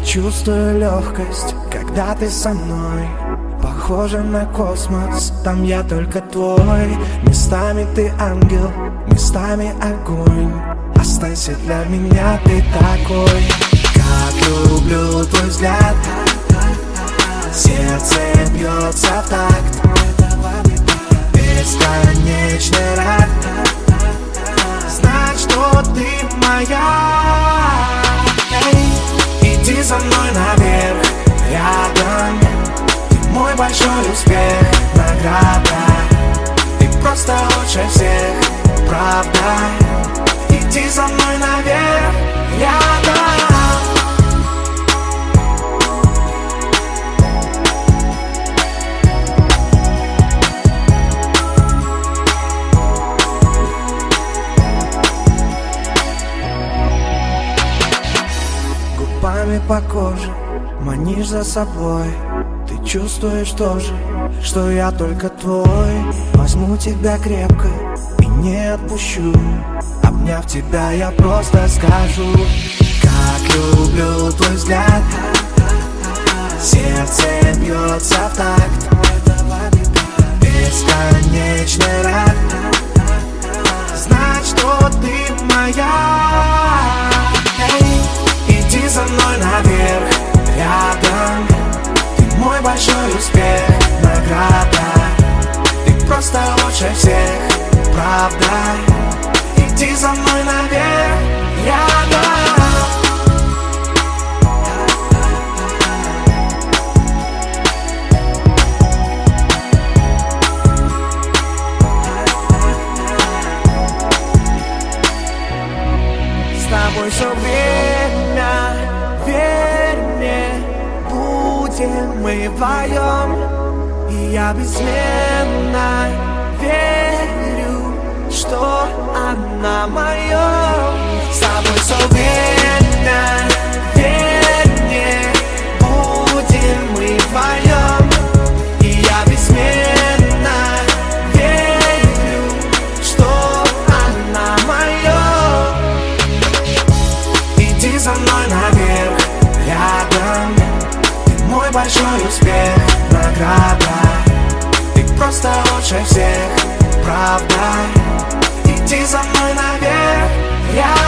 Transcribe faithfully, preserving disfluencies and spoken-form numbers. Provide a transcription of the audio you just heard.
чувствую легкость, когда ты со мной. Похоже на космос, там я только твой. Местами ты ангел, местами огонь. Останься для меня ты такой. Как люблю твой взгляд, сердце бьется в такт. Бесконечно рад знать, что ты моя. Эй, иди за мной наверх, рядом. Ты мой большой успех, награда. Ты просто лучше всех, правда. Иди за мной наверх, рядом. Губами по коже манишь за собой. Ты чувствуешь тоже, что я только твой. Возьму тебя крепко и не отпущу. Обняв тебя, я просто скажу: как люблю твой взгляд, сердце бьется в такт. Бесконечно рад знать, что ты моя. Эй, иди за мной наверх, рядом. Ты мой большой успех, награда. Ты просто лучше всех, правда. Иди за мной наверх, рядом. С тобой все время, верь мне, будем мы вдвоем. И я безмерно верю, что она моя. С тобой все время, верь мне, будем мы вдвоем. И я безмерно верю, что она моя. Иди за мной наверх, рядом. Ты мой большой успех, награда. Ты просто лучше всех, правда. Иди за мной наверх, я